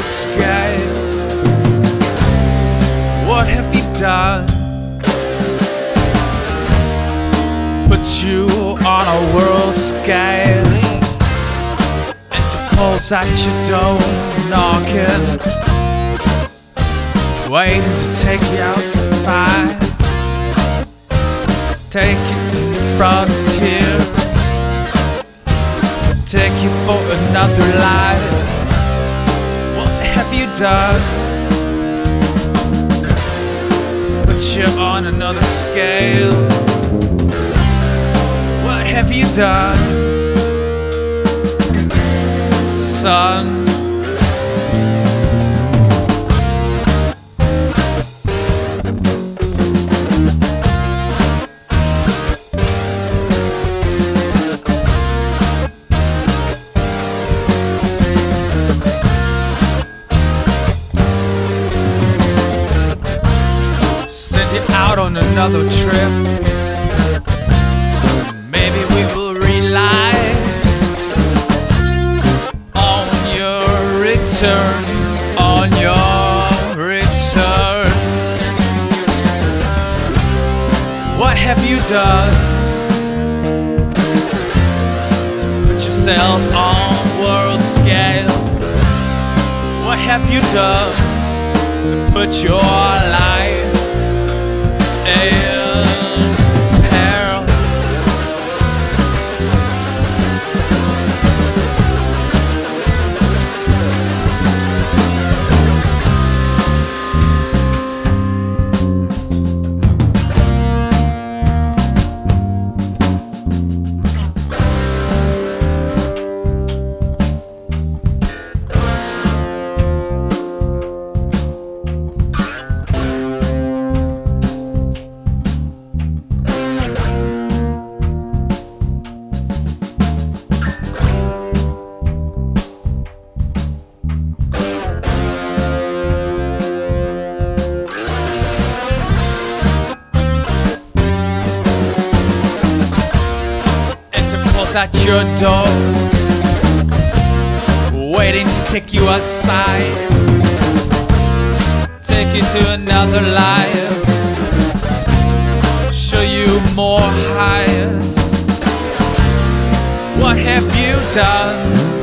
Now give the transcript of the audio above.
scale. What have you done? Put you on a world scale, Interpol's at your door knocking, waiting to take you outside, take you to frontiers, take you for another life. What have you done? Put you on another scale. What have you done, son? Send you out on another trip. Maybe we will rely on your return, on your return. What have you done to put yourself on world scale? What have you done to put your life in peril? At your door, waiting to take you outside, take you to another life, show you more heights. What have you done?